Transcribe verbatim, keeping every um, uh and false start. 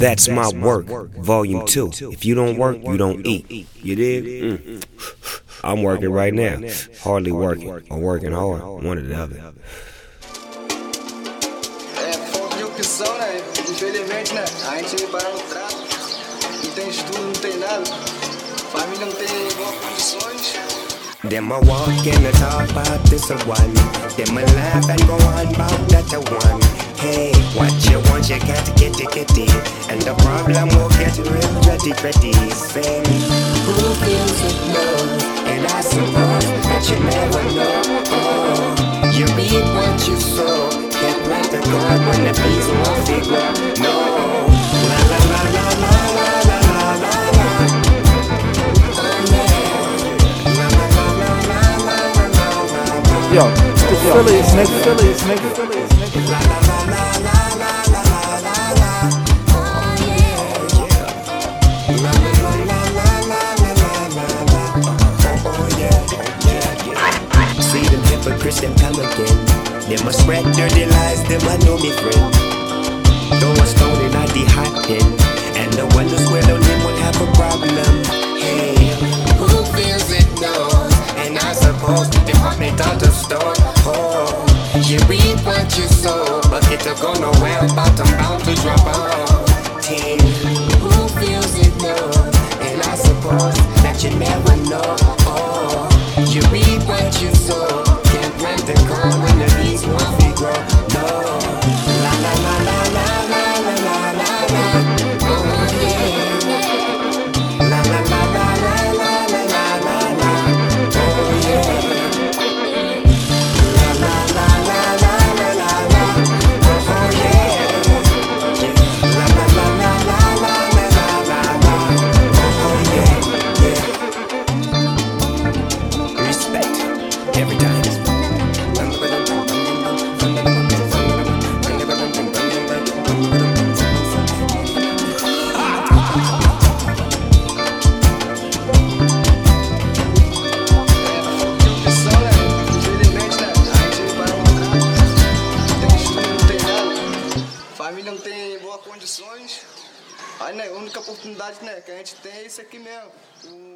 That's my work, volume two. If you don't work, you don't eat. You dig? Mm. I'm working right now. Hardly working, or working hard. One or the other. É, falta de opção, né? Infelizmente, né? A gente para no trato. Não tem estudo, não tem nada. Família não tem boas condições. Them a walk and a talk about this a one. Them a laugh and go on about that a one. Hey, what you want, you got to get it, get it. And the problem will get real pretty, pretty. Sing, who feels it most? And I suppose that you never know. Oh, you reap what you sow. Can't plant the God when the bees won't figure. No, la la la la la la la la la la. Yo, the Phillies, nigga, Phillies, nigga, Phillies, nigga. La la la la la la la la la la. Oh yeah, la la la la la la la la la. Oh yeah, yeah, yeah. See them hypocrites, them come again. Them a spread dirty lies, them a know me friend. Throw a stone in the hot pen, and the one who swear on them won't have a problem. Hey, who feels it knows, and I suppose they want me down to store. Oh, you reap what you sow, but it will go nowhere, bottom bound to drop off. Team, who feels it knows, and I suppose that you never know. Oh, you reap what you sow, can't plant the corn when the bees won't be grow. No, la la la la la la la la la la. Oh yeah, la la la la la la la la la la. Oh yeah. Every time. Família não tem boas condições. Aí, né, a única oportunidade, né, que a gente tem é isso aqui mesmo.